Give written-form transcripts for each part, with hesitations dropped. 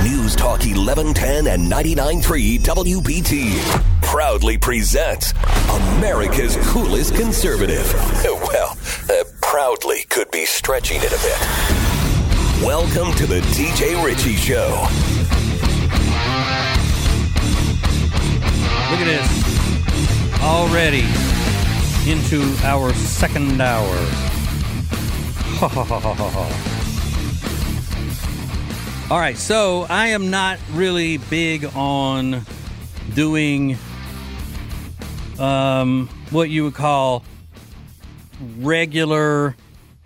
News Talk 1110 and 99.3 WBT proudly presents America's coolest conservative. Well, proudly could be stretching it a bit. Welcome to the TJ Ritchie Show. Look at this. Already into our second hour. Ha ha ha ha ha. All right, so I am not really big on doing what you would call regular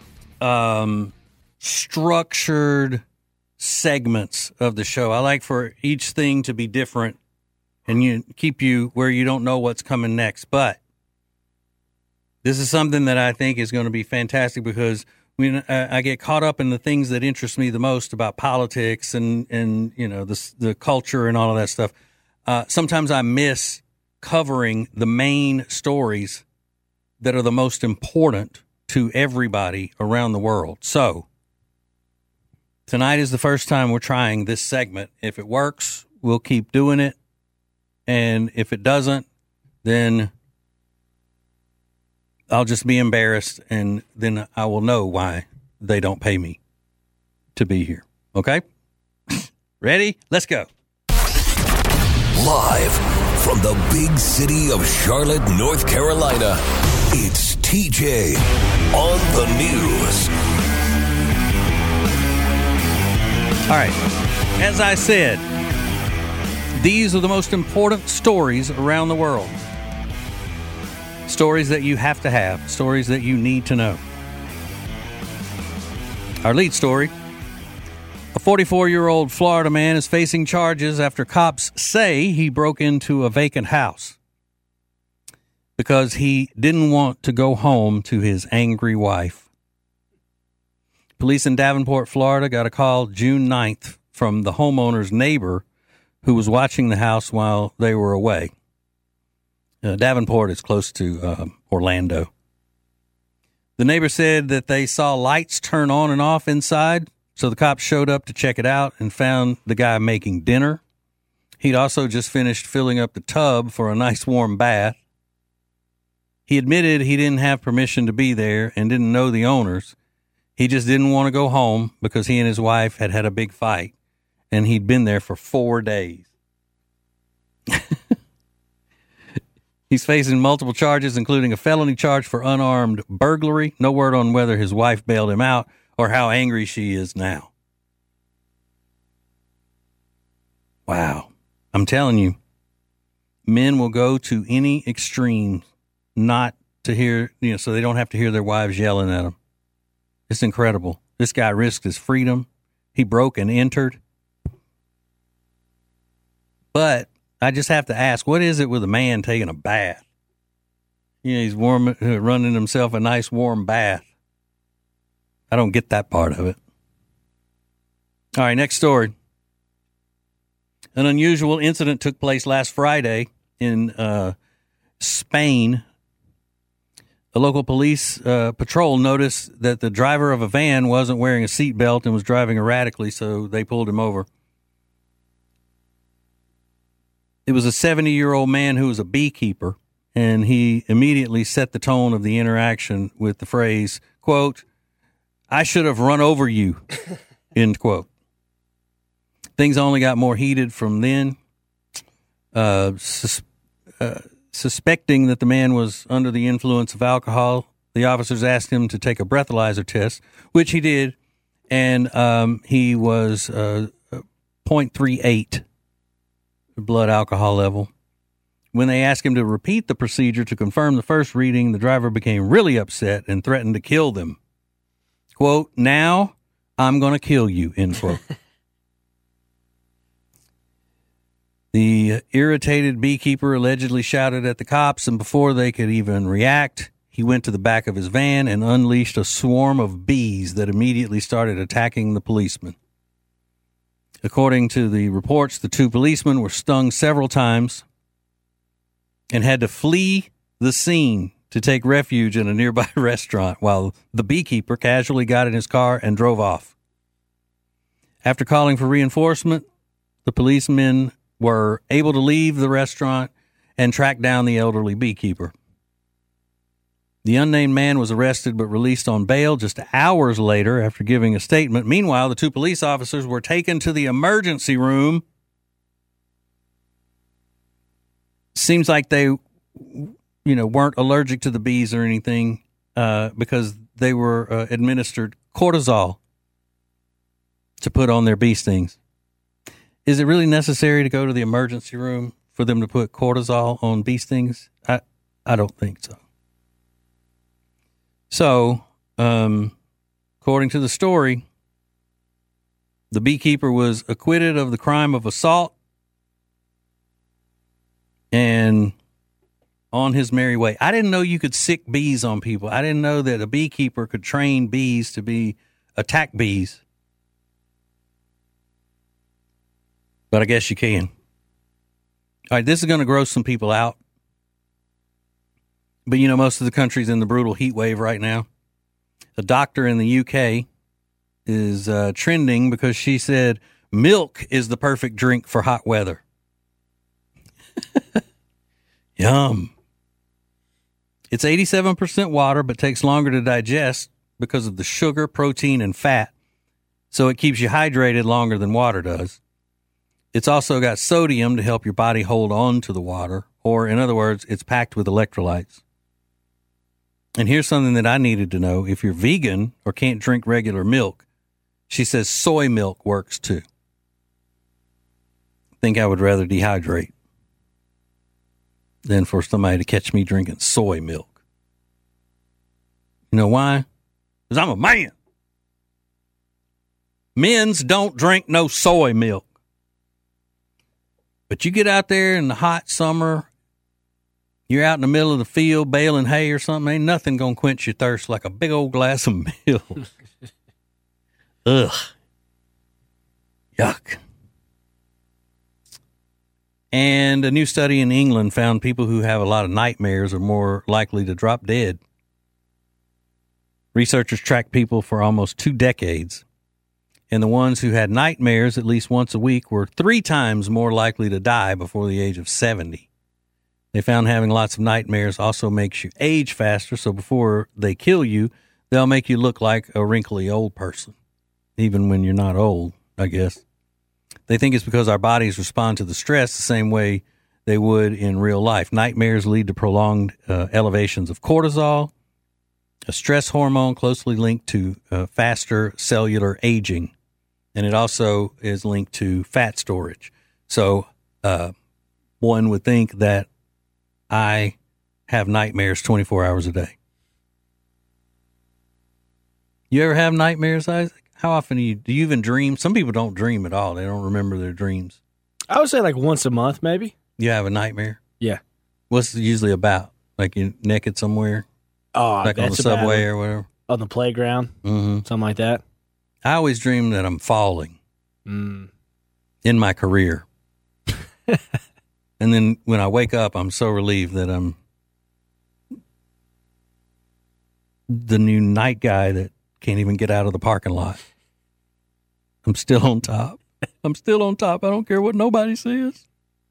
structured segments of the show. I like for each thing to be different and keep you where you don't know what's coming next. But this is something that I think is going to be fantastic because when I get caught up in the things that interest me the most about politics and you know the culture and all of that stuff, sometimes I miss covering the main stories that are the most important to everybody around the world. So tonight is the first time we're trying this segment. If it works, we'll keep doing it, and if it doesn't, then I'll just be embarrassed, and then I will know why they don't pay me to be here. Okay? Ready? Let's go. Live from the big city of Charlotte, North Carolina, it's TJ on the news. All right. As I said, these are the most important stories around the world. Stories that you have to have. Stories that you need to know. Our lead story. A 44-year-old Florida man is facing charges after cops say he broke into a vacant house because he didn't want to go home to his angry wife. Police in Davenport, Florida got a call June 9th from the homeowner's neighbor who was watching the house while they were away. Davenport is close to Orlando. The neighbor said that they saw lights turn on and off inside, so the cops showed up to check it out and found the guy making dinner. He'd also just finished filling up the tub for a nice warm bath. He admitted he didn't have permission to be there and didn't know the owners. He just didn't want to go home because he and his wife had had a big fight, and he'd been there for 4 days. He's facing multiple charges, including a felony charge for unarmed burglary. No word on whether his wife bailed him out or how angry she is now. Wow. I'm telling you, men will go to any extreme not to hear, so they don't have to hear their wives yelling at them. It's incredible. This guy risked his freedom. He broke and entered. But I just have to ask, what is it with a man taking a bath? He's running himself a nice warm bath. I don't get that part of it. All right, next story. An unusual incident took place last Friday in Spain. A local police patrol noticed that the driver of a van wasn't wearing a seatbelt and was driving erratically, so they pulled him over. It was a 70-year-old man who was a beekeeper, and he immediately set the tone of the interaction with the phrase, quote, "I should have run over you," end quote. Things only got more heated from then. Suspecting that the man was under the influence of alcohol, the officers asked him to take a breathalyzer test, which he did, and he was 0.38 blood alcohol level. When they asked him to repeat the procedure to confirm the first reading, the driver became really upset and threatened to kill them. Quote, "Now I'm going to kill you," end quote. The irritated beekeeper allegedly shouted at the cops, and before they could even react, he went to the back of his van and unleashed a swarm of bees that immediately started attacking the policeman. According to the reports, the two policemen were stung several times and had to flee the scene to take refuge in a nearby restaurant while the beekeeper casually got in his car and drove off. After calling for reinforcement, the policemen were able to leave the restaurant and track down the elderly beekeeper. The unnamed man was arrested but released on bail just hours later after giving a statement. Meanwhile, the two police officers were taken to the emergency room. Seems like they, weren't allergic to the bees or anything because they were administered cortisol to put on their bee stings. Is it really necessary to go to the emergency room for them to put cortisol on bee stings? I don't think so. So, according to the story, the beekeeper was acquitted of the crime of assault and on his merry way. I didn't know you could sick bees on people. I didn't know that a beekeeper could train bees to be attack bees. But I guess you can. All right, this is going to gross some people out. But, most of the country's in the brutal heat wave right now. A doctor in the UK is trending because she said milk is the perfect drink for hot weather. Yum. It's 87% water, but takes longer to digest because of the sugar, protein, and fat. So it keeps you hydrated longer than water does. It's also got sodium to help your body hold on to the water, or in other words, it's packed with electrolytes. And here's something that I needed to know. If you're vegan or can't drink regular milk, she says soy milk works too. I think I would rather dehydrate than for somebody to catch me drinking soy milk. You know why? Because I'm a man. Men's don't drink no soy milk. But you get out there in the hot summer, you're out in the middle of the field baling hay or something, ain't nothing going to quench your thirst like a big old glass of milk. Ugh. Yuck. And a new study in England found people who have a lot of nightmares are more likely to drop dead. Researchers tracked people for almost 2 decades. And the ones who had nightmares at least once a week were 3 times more likely to die before the age of 70. They found having lots of nightmares also makes you age faster, so before they kill you, they'll make you look like a wrinkly old person, even when you're not old, I guess. They think it's because our bodies respond to the stress the same way they would in real life. Nightmares lead to prolonged elevations of cortisol, a stress hormone closely linked to faster cellular aging. And it also is linked to fat storage. So one would think that I have nightmares 24 hours a day. You ever have nightmares, Isaac? How often do you even dream? Some people don't dream at all. They don't remember their dreams. I would say like once a month, maybe. You have a nightmare? Yeah. What's it usually about? Like you're naked somewhere? Oh, like on the subway or whatever? On the playground, something like that. I always dream that I'm falling in my career. And then when I wake up, I'm so relieved that I'm the new night guy that can't even get out of the parking lot. I'm still on top. I'm still on top. I don't care what nobody says.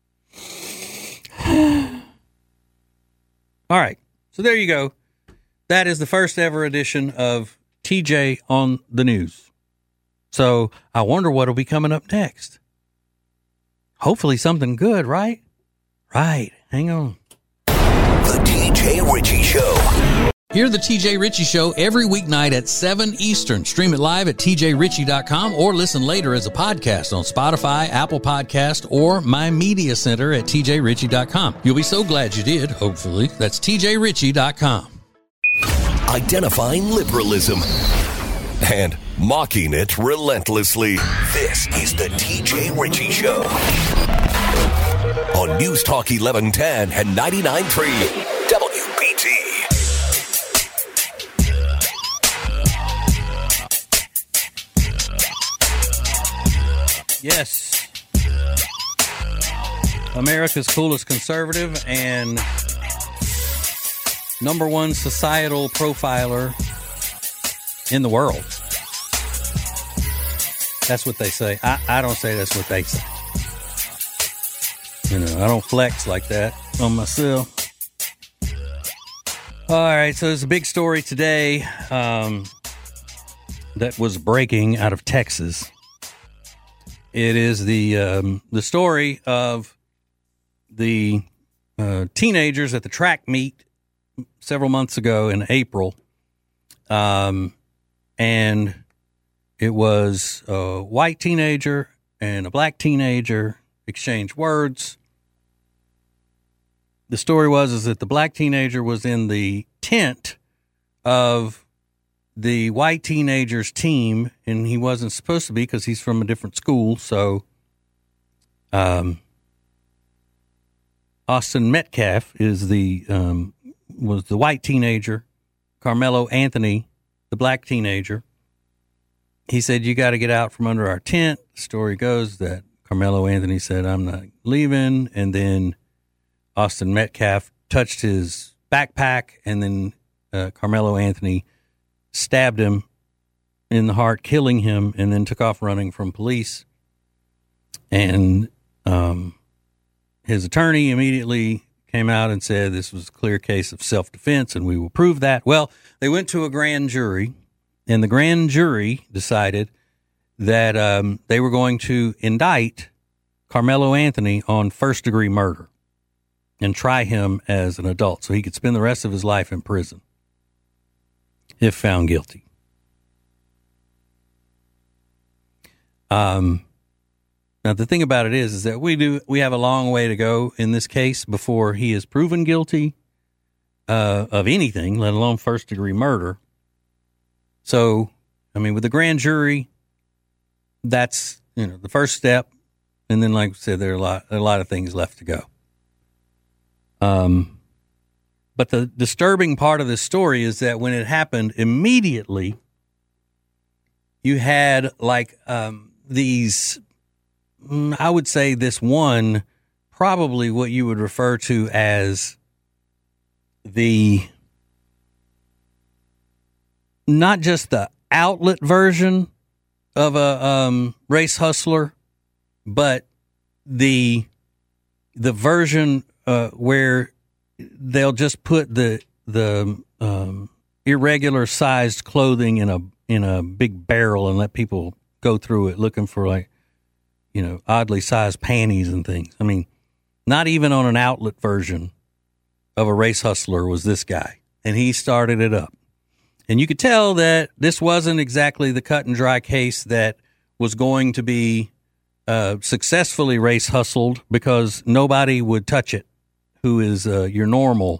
All right. So there you go. That is the first ever edition of TJ on the News. So I wonder what will be coming up next. Hopefully something good, right? Right. Hang on. The TJ Ritchie Show. Hear the TJ Ritchie Show every weeknight at 7 Eastern. Stream it live at tjritchie.com or listen later as a podcast on Spotify, Apple Podcast, or My Media Center at tjritchie.com. You'll be so glad you did, hopefully. That's tjritchie.com. Identifying liberalism and mocking it relentlessly. This is the TJ Ritchie Show on News Talk 1110 and 99.3 WBT. Yes. America's coolest conservative and number one societal profiler in the world. That's what they say. I don't say that's what they say. You know, I don't flex like that on myself. All right, so there's a big story today that was breaking out of Texas. It is the story of the teenagers at the track meet several months ago in April, and it was a white teenager and a black teenager exchanged words. The story is that the black teenager was in the tent of the white teenager's team, and he wasn't supposed to be because he's from a different school. So, Austin Metcalf is was the white teenager. Carmelo Anthony, the black teenager. He said, "You got to get out from under our tent." The story goes that Carmelo Anthony said, "I'm not leaving," and then Austin Metcalf touched his backpack, and then Carmelo Anthony stabbed him in the heart, killing him, and then took off running from police. And his attorney immediately came out and said this was a clear case of self-defense, and we will prove that. Well, they went to a grand jury, and the grand jury decided that they were going to indict Carmelo Anthony on first-degree murder and try him as an adult so he could spend the rest of his life in prison if found guilty. Now, the thing about it is that we have a long way to go in this case before he is proven guilty of anything, let alone first-degree murder. So, I mean, with the grand jury, that's, the first step. And then, like I said, there are a lot of things left to go. But the disturbing part of this story is that when it happened, immediately you had these, I would say this one, probably what you would refer to as not just the outlet version of a race hustler, but the version where they'll just put the irregular sized clothing in a big barrel and let people go through it looking for oddly sized panties and things. I mean, not even on an outlet version of a race hustler was this guy, and he started it up. And you could tell that this wasn't exactly the cut and dry case that was going to be successfully race hustled, because nobody would touch it who is your normal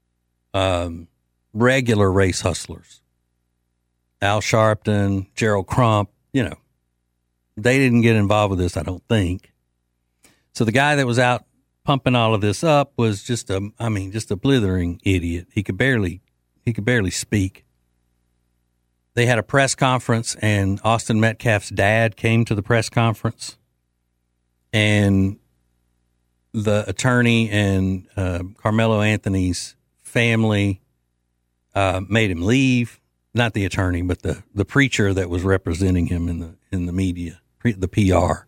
regular race hustlers. Al Sharpton, Gerald Crump, they didn't get involved with this, I don't think. So the guy that was out pumping all of this up was just a blithering idiot. He could barely speak. They had a press conference, and Austin Metcalf's dad came to the press conference, and the attorney and Carmelo Anthony's family made him leave. Not the attorney, but the preacher that was representing him in the media, the PR,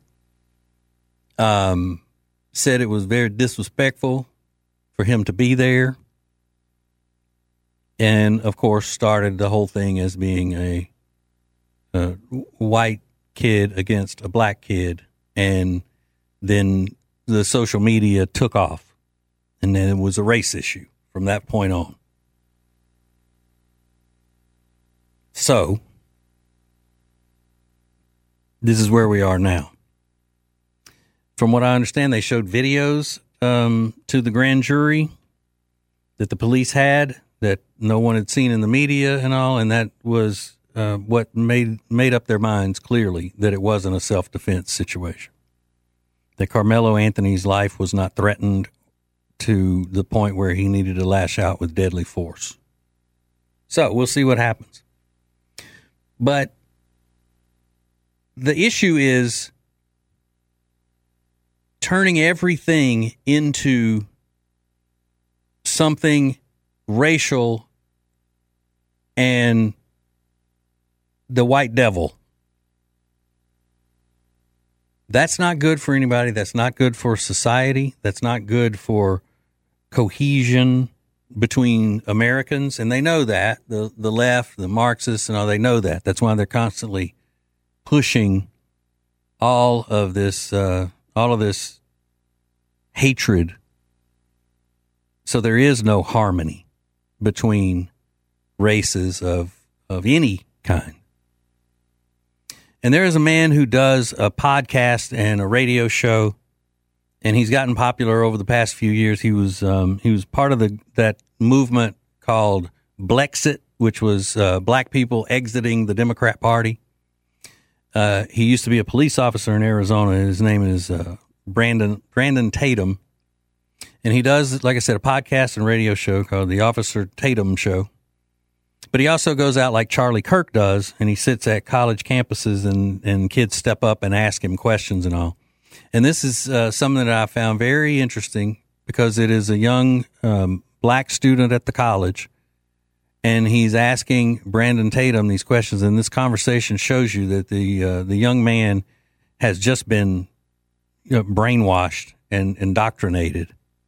said it was very disrespectful for him to be there. And, of course, started the whole thing as being a white kid against a black kid. And then the social media took off. And then it was a race issue from that point on. So, this is where we are now. From what I understand, they showed videos to the grand jury that the police had that no one had seen in the media and all, and that was what made up their minds clearly that it wasn't a self-defense situation. That Carmelo Anthony's life was not threatened to the point where he needed to lash out with deadly force. So we'll see what happens. But the issue is turning everything into something racial and the white devil. That's not good for anybody. That's not good for society. That's not good for cohesion between Americans. And they know that. The left, the Marxists, and all, they know that. That's why they're constantly pushing all of this hatred. So there is no harmony between races of any kind. And there is a man who does a podcast and a radio show, and he's gotten popular over the past few years. He was part of that movement called Blexit, which was black people exiting the Democrat Party. He used to be a police officer in Arizona. His name is Brandon Tatum. And he does, like I said, a podcast and radio show called The Officer Tatum Show. But he also goes out like Charlie Kirk does, and he sits at college campuses and kids step up and ask him questions and all. And this is something that I found very interesting because it is a young black student at the college, and he's asking Brandon Tatum these questions. And this conversation shows you that the young man has just been brainwashed and indoctrinated.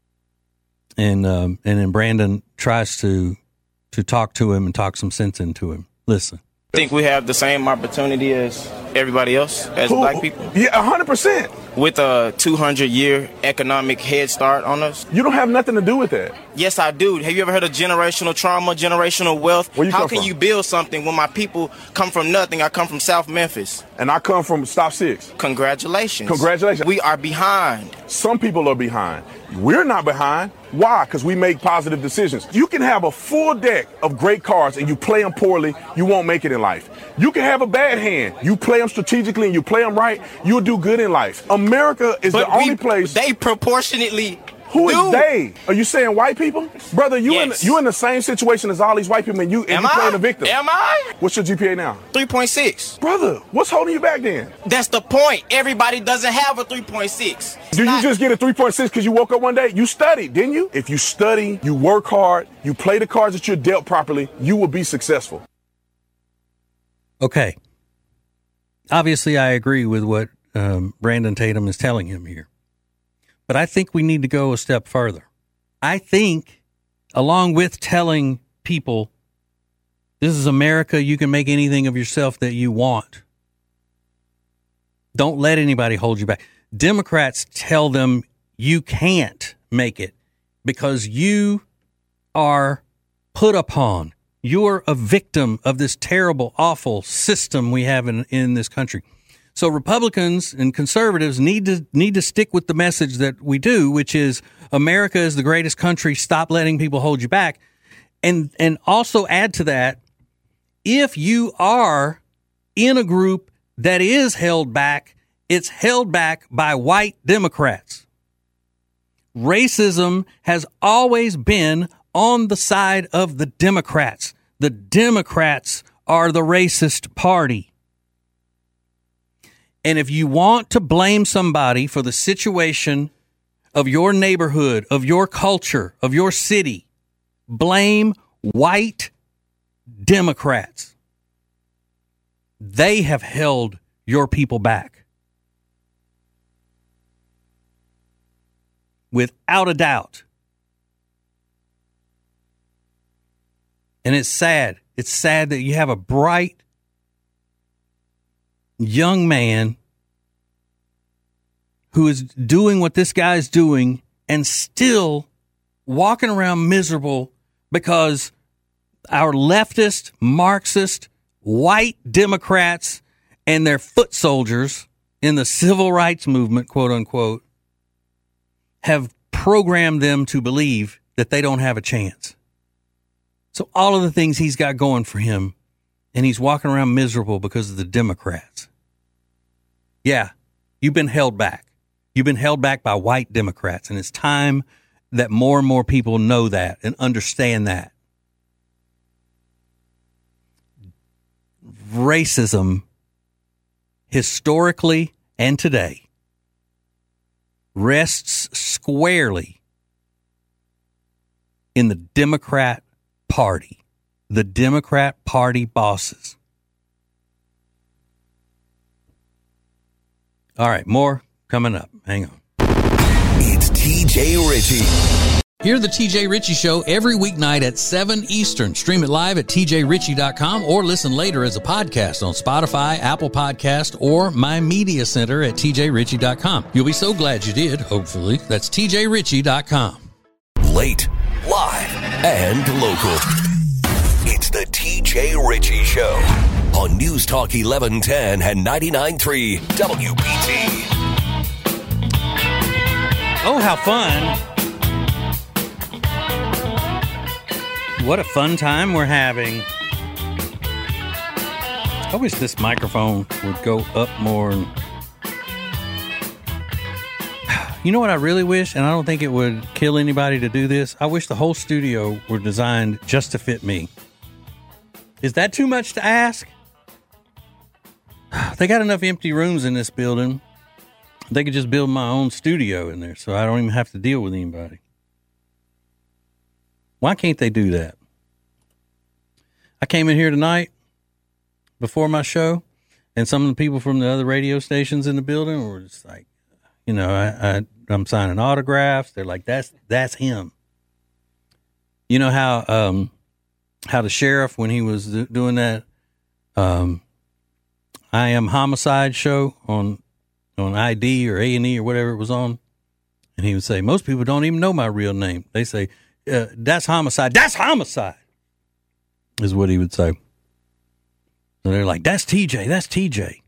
And then Brandon tries to talk to him and talk some sense into him. Listen. I think we have the same opportunity as everybody else, as black people. Yeah, 100%. With a 200-year economic head start on us. You don't have nothing to do with that. Yes, I do. Have you ever heard of generational trauma, generational wealth? How can you build something when my people come from nothing? I come from South Memphis. And I come from Stop 6. Congratulations. Congratulations. We are behind. Some people are behind. We're not behind. Why? Because we make positive decisions. You can have a full deck of great cards and you play them poorly, you won't make it in life. You can have a bad hand. You play them strategically and you play them right, you'll do good in life. America is the only place. They proportionately. Who is they? Are you saying white people? Brother, you in the same situation as all these white people and you playing the victim. Am I? What's your GPA now? 3.6. Brother, what's holding you back then? That's the point. Everybody doesn't have a 3.6. You just get a 3.6 because you woke up one day? You studied, didn't you? If you study, you work hard, you play the cards that you're dealt properly, you will be successful. Okay. Obviously, I agree with what Brandon Tatum is telling him here. But I think we need to go a step further. I think, along with telling people, this is America, you can make anything of yourself that you want. Don't let anybody hold you back. Democrats tell them you can't make it because you are put upon. You're a victim of this terrible, awful system we have in this country. So Republicans and conservatives need to stick with the message that we do, which is America is the greatest country. Stop letting people hold you back. And also add to that, if you are in a group that is held back, it's held back by white Democrats. Racism has always been on the side of the Democrats. The Democrats are the racist party. And if you want to blame somebody for the situation of your neighborhood, of your culture, of your city, blame white Democrats. They have held your people back. Without a doubt. And it's sad. It's sad that you have a bright young man who is doing what this guy's doing and still walking around miserable because our leftist, Marxist, white Democrats and their foot soldiers in the civil rights movement, quote unquote, have programmed them to believe that they don't have a chance. So all of the things he's got going for him, and he's walking around miserable because of the Democrats. Yeah, you've been held back. You've been held back by white Democrats, and it's time that more and more people know that and understand that. Racism, historically and today, rests squarely in the Democrat Party, the Democrat Party bosses. All right, more coming up. Hang on. It's TJ Ritchie. Hear the TJ Ritchie Show every weeknight at 7 Eastern. Stream it live at tjritchie.com or listen later as a podcast on Spotify, Apple Podcast, or My Media Center at tjritchie.com. You'll be so glad you did, hopefully. That's tjritchie.com. Late, live, and local. It's the TJ Ritchie Show on News Talk 1110 and 99.3 WBT. Oh, how fun. What a fun time we're having. I wish this microphone would go up more. You know what I really wish, and I don't think it would kill anybody to do this? I wish the whole studio were designed just to fit me. Is that too much to ask? They got enough empty rooms in this building. They could just build my own studio in there so I don't even have to deal with anybody. Why can't they do that? I came in here tonight before my show, and some of the people from the other radio stations in the building were just like, you know, I'm signing autographs. They're like, that's him. You know how the sheriff, when he was doing that I Am Homicide show on ID or A&E or whatever it was on, and he would say, most people don't even know my real name. They say, that's homicide. That's homicide, is what he would say. So they're like, that's TJ. That's TJ.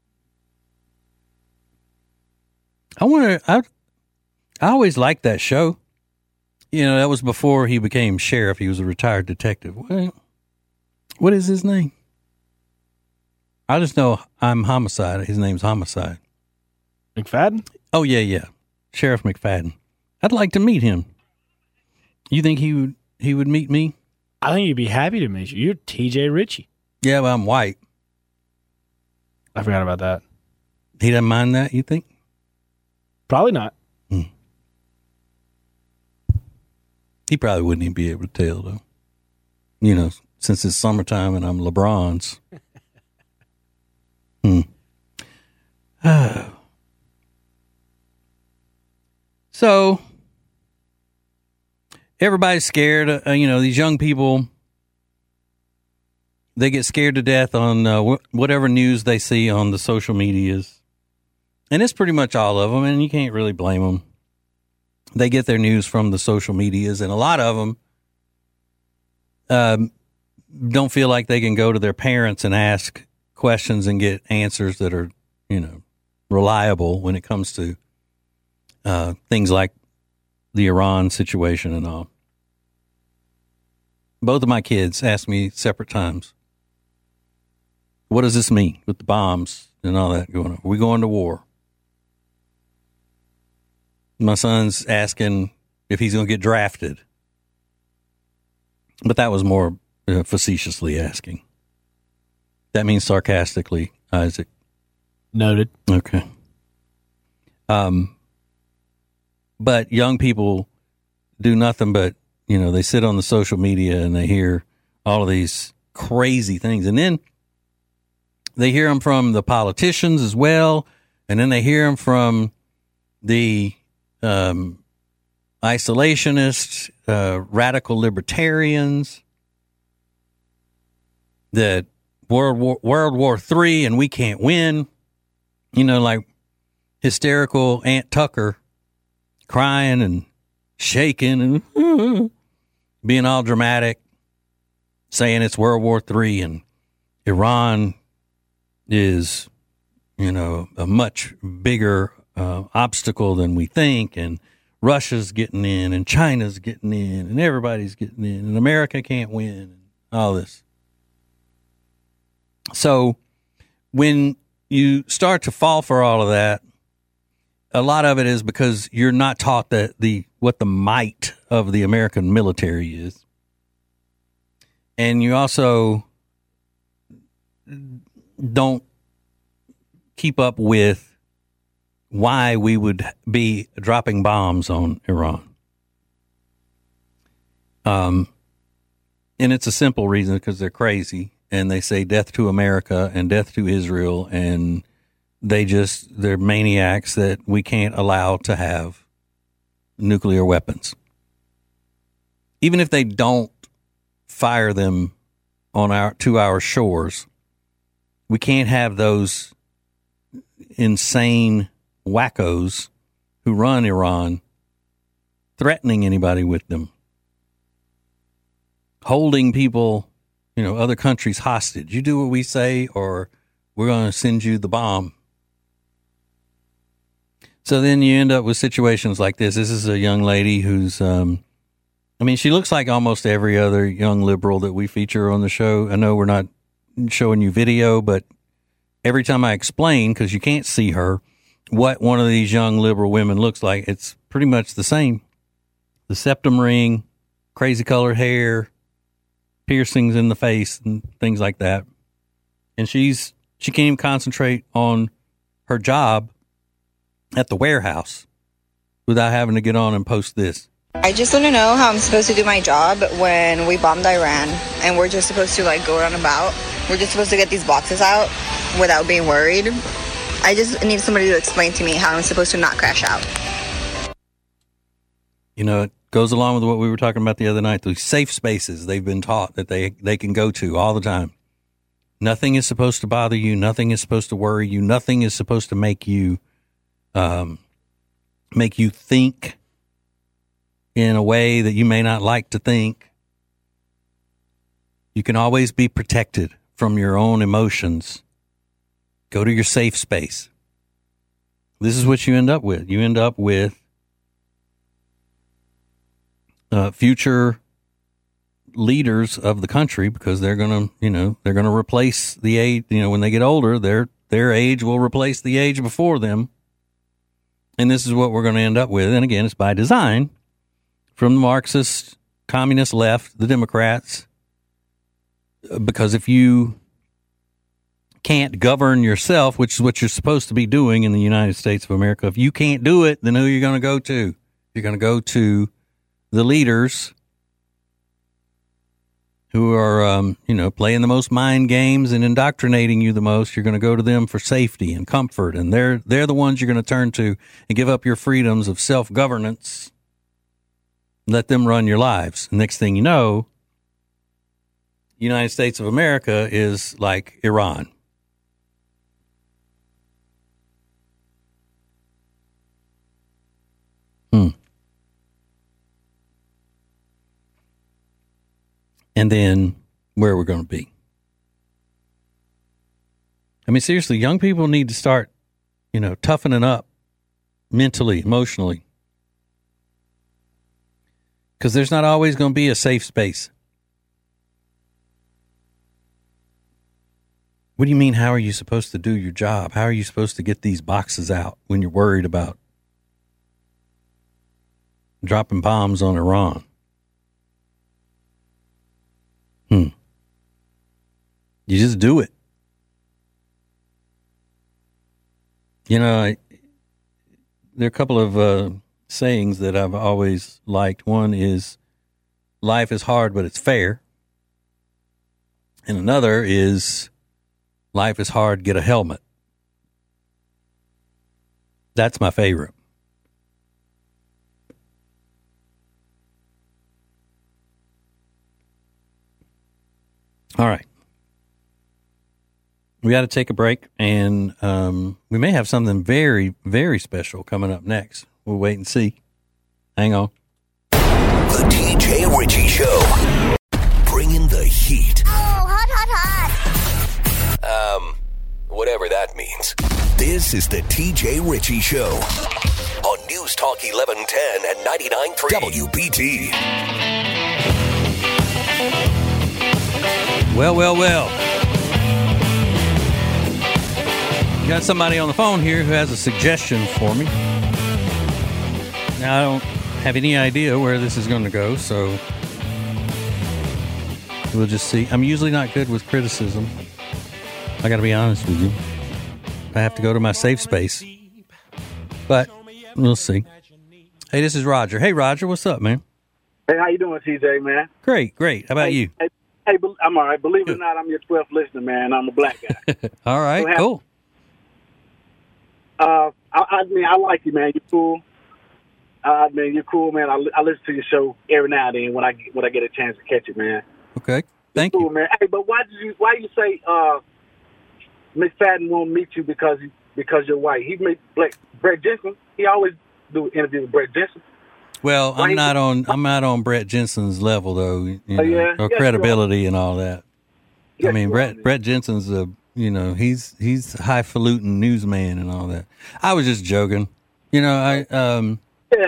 I wonder, I always liked that show. You know, that was before he became sheriff. He was a retired detective. What is his name? I just know I'm Homicide. His name's Homicide. McFadden? Oh, yeah. Sheriff McFadden. I'd like to meet him. You think he would meet me? I think he'd be happy to meet you. You're TJ Ritchie. Yeah, well, I'm white. I forgot about that. He doesn't mind that, you think? Probably not. He probably wouldn't even be able to tell, though. You know, since it's summertime and I'm LeBron's. So, everybody's scared. These young people, they get scared to death on whatever news they see on the social medias. And it's pretty much all of them, and you can't really blame them. They get their news from the social medias, and a lot of them don't feel like they can go to their parents and ask questions and get answers that are, reliable when it comes to things like the Iran situation and all. Both of my kids asked me separate times, what does this mean with the bombs and all that going on? Are we going to war? My son's asking if he's going to get drafted. But that was more facetiously asking. That means sarcastically, Isaac. Noted. Okay. But young people do nothing but, they sit on the social media and they hear all of these crazy things. And then they hear them from the politicians as well. And then they hear them from the isolationists, radical libertarians, that World War III and we can't win. Like hysterical Aunt Tucker crying and shaking and being all dramatic, saying it's World War III and Iran is, a much bigger obstacle than we think, and Russia's getting in and China's getting in and everybody's getting in and America can't win and all this. So when you start to fall for all of that, a lot of it is because you're not taught that what the might of the American military is. And you also don't keep up with why we would be dropping bombs on Iran. And it's a simple reason, because they're crazy and they say death to America and death to Israel and they're maniacs that we can't allow to have nuclear weapons. Even if they don't fire them to our shores, we can't have those insane wackos who run Iran threatening anybody with them, holding people, other countries hostage. You do what we say or we're going to send you the bomb. So then you end up with situations like this. This is a young lady who's, she looks like almost every other young liberal that we feature on the show. I know we're not showing you video, but every time I explain, because you can't see her, what one of these young liberal women looks like, it's pretty much the same. The septum ring, crazy colored hair, piercings in the face, and things like that. And she can't even concentrate on her job at the warehouse without having to get on and post this. I just want to know how I'm supposed to do my job when we bombed Iran and we're just supposed to go around about. We're just supposed to get these boxes out without being worried. I just need somebody to explain to me how I'm supposed to not crash out. It goes along with what we were talking about the other night. These safe spaces they've been taught that they can go to all the time. Nothing is supposed to bother you. Nothing is supposed to worry you. Nothing is supposed to make you think in a way that you may not like to think. You can always be protected from your own emotions. Go to your safe space. This is what you end up with. You end up with future leaders of the country, because they're going to replace the age, when they get older, their age will replace the age before them. And this is what we're going to end up with. And again, it's by design from the Marxist, communist left, the Democrats, because if you can't govern yourself, which is what you're supposed to be doing in the United States of America, if you can't do it, then who are you going to go to? You're going to go to the leaders who are, playing the most mind games and indoctrinating you the most. You're going to go to them for safety and comfort, and they're the ones you're going to turn to and give up your freedoms of self-governance. Let them run your lives. Next thing you know, the United States of America is like Iran. And then where we're going to be. Seriously, young people need to start, toughening up mentally, emotionally. Because there's not always going to be a safe space. What do you mean, how are you supposed to do your job? How are you supposed to get these boxes out when you're worried about dropping bombs on Iran? You just do it. There are a couple of sayings that I've always liked. One is, life is hard, but it's fair. And another is, life is hard, get a helmet. That's my favorite. All right. We got to take a break, and we may have something very, very special coming up next. We'll wait and see. Hang on. The TJ Ritchie Show. Bringing the heat. Oh, hot, hot, hot. Whatever that means. This is the TJ Ritchie Show on News Talk 1110 and 99.3 WBT. Well. Got somebody on the phone here who has a suggestion for me. Now, I don't have any idea where this is going to go, so we'll just see. I'm usually not good with criticism. I got to be honest with you. I have to go to my safe space. But we'll see. Hey, this is Roger. Hey, Roger, what's up, man? Hey, how you doing, TJ, man? Great. How about you? Hey, I'm all right. Believe it or not, I'm your 12th listener, man. I'm a black guy. All right, cool. I mean, I like you, man. You're cool. You're cool, man. I listen to your show every now and then when I get a chance to catch it, man. Okay, thank you, you, man. Hey, but why you say McFadden won't meet you because you're white? He made Brett Jensen. He always do interviews with Brett Jensen. Well, I'm not on Brett Jensen's level though, or credibility and all that. I mean, Brett Jensen's he's highfalutin newsman and all that. I was just joking. I don't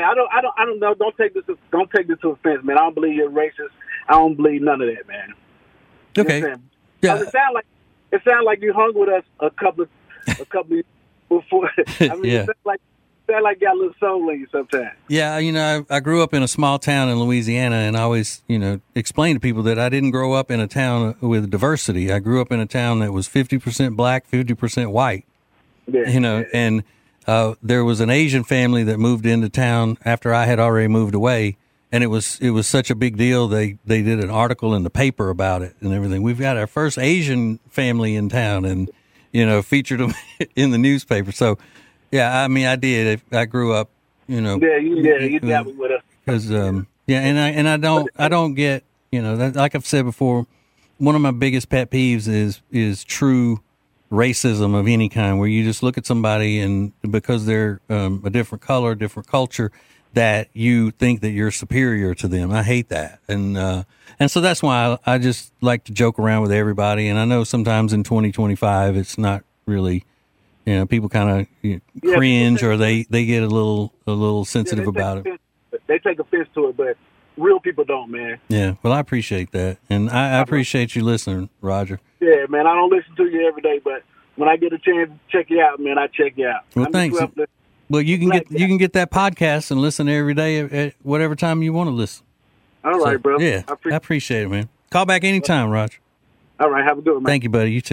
know. Don't take this to offense, man. I don't believe you're racist. I don't believe none of that, man. Okay. Yeah. It sounds like you hung with us a couple of before. I mean, yeah. It sounds like you got a little soul in you sometimes. Yeah, I grew up in a small town in Louisiana, and I always, explain to people that I didn't grow up in a town with diversity. I grew up in a town that was 50% black, 50% white. Yeah. And there was an Asian family that moved into town after I had already moved away, and it was such a big deal. They did an article in the paper about it and everything. We've got our first Asian family in town, and featured them in the newspaper. So. Yeah, I mean, I did. I grew up, Yeah, you dabbled with us. Because, and I don't get, that, like I've said before, one of my biggest pet peeves is true racism of any kind, where you just look at somebody and because they're a different color, different culture, that you think that you're superior to them. I hate that, and so that's why I just like to joke around with everybody. And I know sometimes in 2025, it's not really. People kind of cringe or they get a little sensitive about it. They take offense to it, but real people don't, man. Yeah, well, I appreciate that, and I appreciate you listening, Roger. Yeah, man, I don't listen to you every day, but when I get a chance to check you out, man, I check you out. Well, thanks. Well, you can get that podcast and listen every day at whatever time you want to listen. All right, bro. Yeah, I appreciate it, man. Call back anytime, Roger. All right, have a good one, man. Thank you, buddy. You too.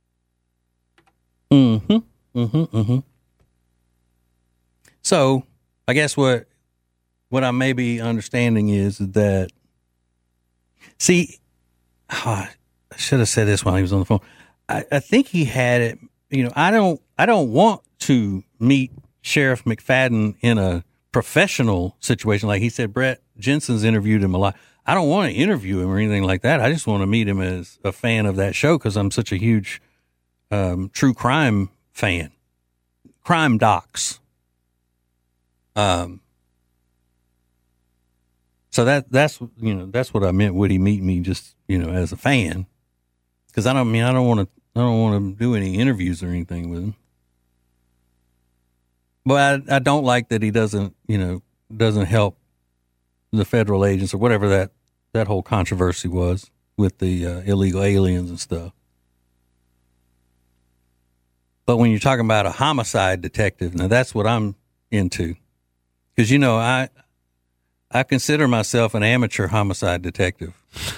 So, I guess what I may be understanding is that, I should have said this while he was on the phone. I think he had it. I don't want to meet Sheriff McFadden in a professional situation. Like he said, Brett Jensen's interviewed him a lot. I don't want to interview him or anything like that. I just want to meet him as a fan of that show because I'm such a huge true crime fan. Crime docs. So that's what I meant. Would he meet me just, as a fan? Cause I don't want to do any interviews or anything with him. But I don't like that he doesn't help the federal agents or whatever that whole controversy was with the illegal aliens and stuff. But when you're talking about a homicide detective, now that's what I'm into. Because, I consider myself an amateur homicide detective.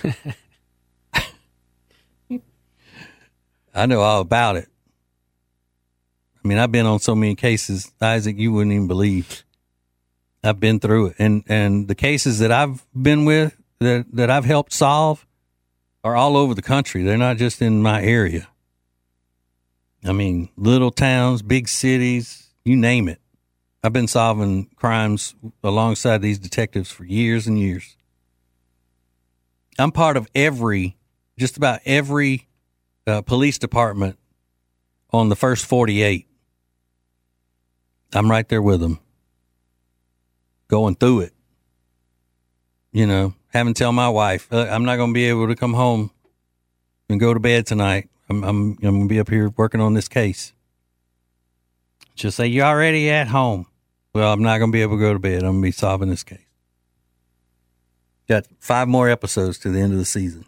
I know all about it. I mean, I've been on so many cases, Isaac, you wouldn't even believe. I've been through it. And the cases that I've been with, that I've helped solve, are all over the country. They're not just in my area. I mean, little towns, big cities, you name it. I've been solving crimes alongside these detectives for years and years. I'm part of just about every police department on the first 48. I'm right there with them, going through it. Having to tell my wife, I'm not going to be able to come home and go to bed tonight. I'm going to be up here working on this case. She'll say, "You're already at home." Well, I'm not going to be able to go to bed. I'm going to be solving this case. Got 5 more episodes to the end of the season.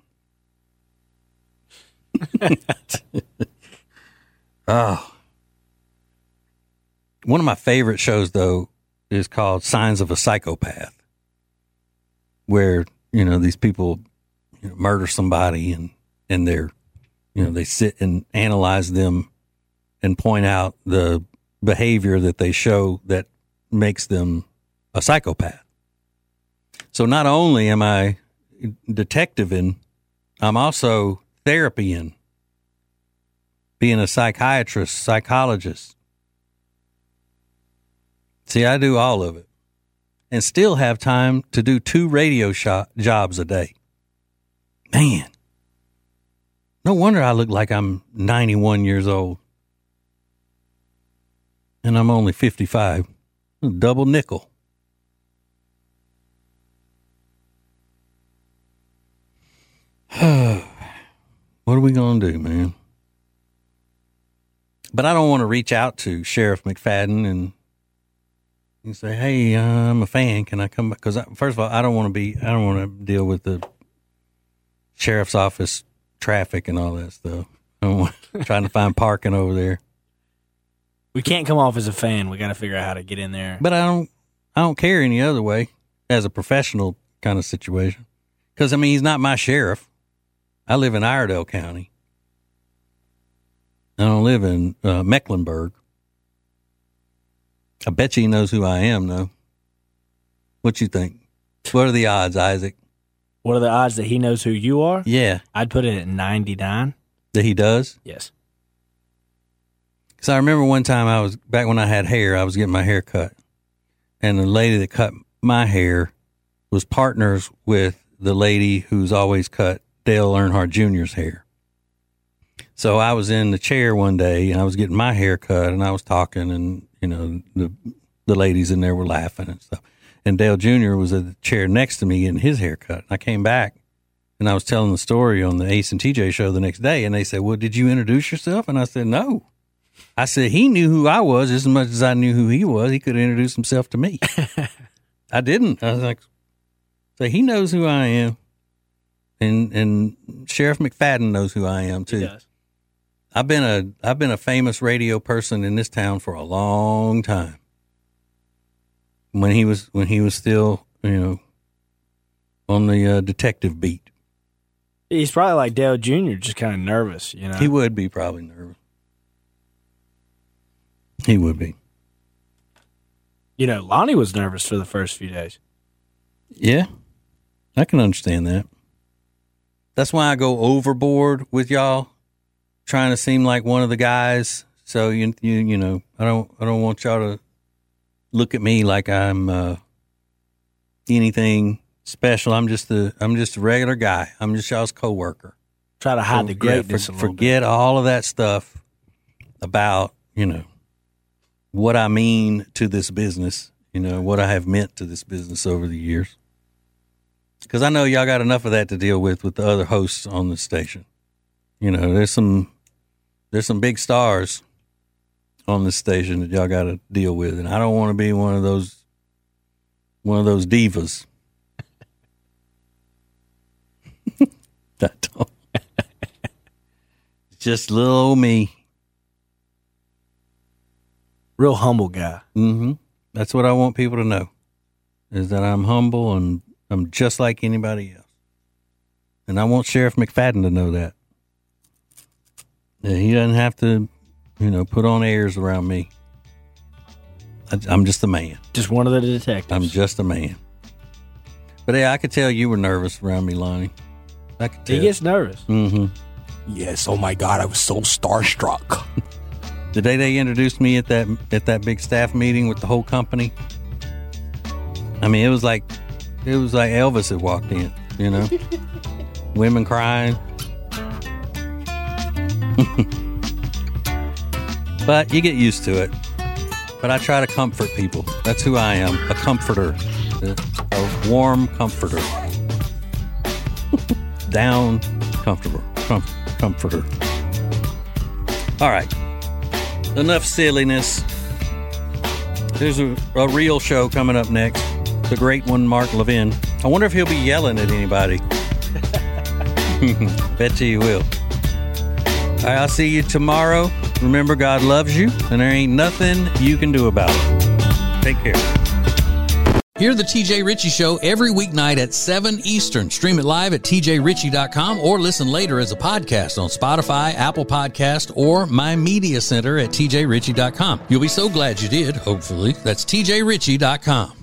Oh. One of my favorite shows, though, is called Signs of a Psychopath, where, these people murder somebody and they're, they sit and analyze them and point out the behavior that they show that makes them a psychopath. So not only am I detectiving, I'm also therapying, being a psychiatrist, psychologist. See, I do all of it and still have time to do 2 radio jobs a day. Man, no wonder I look like I'm 91 years old. And I'm only 55. Double nickel. What are we going to do, man? But I don't want to reach out to Sheriff McFadden and say, hey, I'm a fan. Can I come back? Because first of all, I don't want to deal with the sheriff's office traffic and all that stuff. I don't want trying to find parking over there. We can't come off as a fan. We got to figure out how to get in there. But I don't care any other way as a professional kind of situation. Because, I mean, he's not my sheriff. I live in Iredell County. I don't live in Mecklenburg. I bet you he knows who I am, though. What you think? What are the odds, Isaac? What are the odds that he knows who you are? Yeah. I'd put it at 99. That he does? Yes. Because I remember one time back when I had hair, I was getting my hair cut. And the lady that cut my hair was partners with the lady who's always cut Dale Earnhardt Jr.'s hair. So I was in the chair one day and I was getting my hair cut and I was talking and, you know, the ladies in there were laughing and stuff. And Dale Jr. was at the chair next to me getting his hair cut. And I came back and I was telling the story on the Ace and TJ show the next day. And they said, well, did you introduce yourself? And I said, no. I said, he knew who I was as much as I knew who he was. He could have introduced himself to me. I didn't. I was like, so he knows who I am. And Sheriff McFadden knows who I am too. He does. I've been a famous radio person in this town for a long time. When he was still, you know, on the detective beat. He's probably like Dale Jr., just kind of nervous, you know. He would be probably nervous. He would be. You know, Lonnie was nervous for the first few days. Yeah, I can understand that. That's why I go overboard with y'all, trying to seem like one of the guys. So you know, I don't want y'all to look at me like I'm anything special. I'm just a regular guy. I'm just y'all's coworker. Try to hide the greatness a little bit. Forget all of that stuff about, you know, what I mean to this business, you know, what I have meant to this business over the years. Because I know y'all got enough of that to deal with the other hosts on the station. You know, there's some big stars on this station that y'all got to deal with, and I don't want to be one of those divas. I don't. Just little old me. Real humble guy. Mm-hmm. That's what I want people to know, is that I'm humble and I'm just like anybody else. And I want Sheriff McFadden to know that. That he doesn't have to, you know, put on airs around me. I'm just a man. Just one of the detectives. I'm just a man. But yeah, I could tell you were nervous around me, Lonnie. I could tell. He gets nervous. Mm-hmm. Yes, oh my God, I was so starstruck. The day they introduced me at that big staff meeting with the whole company, I mean, it was like Elvis had walked in, you know, women crying. But you get used to it. But I try to comfort people. That's who I am, a comforter, a warm comforter. Down comforter. All right. Enough silliness. There's a real show coming up next. The great one, Mark Levin. I wonder if he'll be yelling at anybody. Bet you he will. All right, I'll see you tomorrow. Remember, God loves you, and there ain't nothing you can do about it. Take care. Hear the TJ Ritchie Show every weeknight at 7 Eastern. Stream it live at tjritchie.com or listen later as a podcast on Spotify, Apple Podcast, or My Media Center at tjritchie.com. You'll be so glad you did, hopefully. That's tjritchie.com.